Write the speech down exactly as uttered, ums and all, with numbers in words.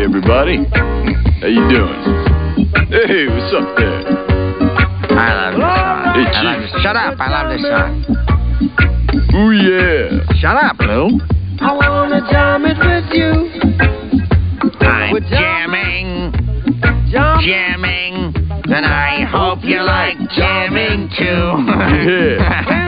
everybody. How you doing? Hey, what's up there? I love this song. Hey, I love Chief. this. Shut up. I love this song. Ooh, yeah. Shut up, Lou. I wanna jam it with you. I'm We're jamming, Jam. jamming, and I hope you like jamming too. Yeah.